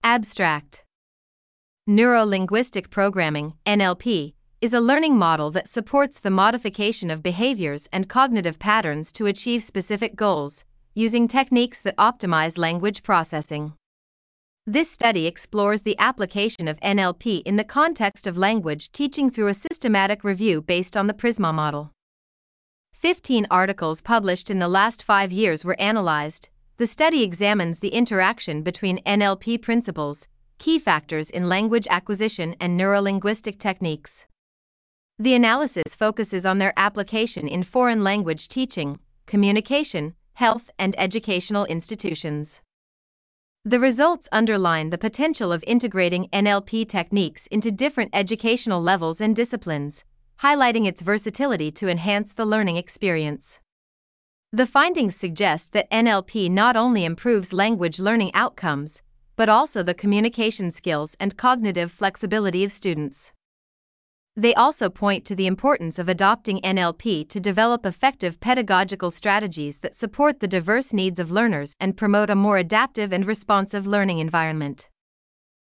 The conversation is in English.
Abstract. Neuro-linguistic programming, NLP, is a learning model that supports the modification of behaviors and cognitive patterns to achieve specific goals, using techniques that optimize language processing. This study explores the application of NLP in the context of language teaching through a systematic review based on the Prisma model. 15 articles published in the last 5 years were analyzed. The study examines the interaction between NLP principles, key factors in language acquisition, and neurolinguistic techniques. The analysis focuses on their application in foreign language teaching, communication, health, and educational institutions. The results underline the potential of integrating NLP techniques into different educational levels and disciplines, highlighting its versatility to enhance the learning experience. The findings suggest that NLP not only improves language learning outcomes, but also the communication skills and cognitive flexibility of students. They also point to the importance of adopting NLP to develop effective pedagogical strategies that support the diverse needs of learners and promote a more adaptive and responsive learning environment.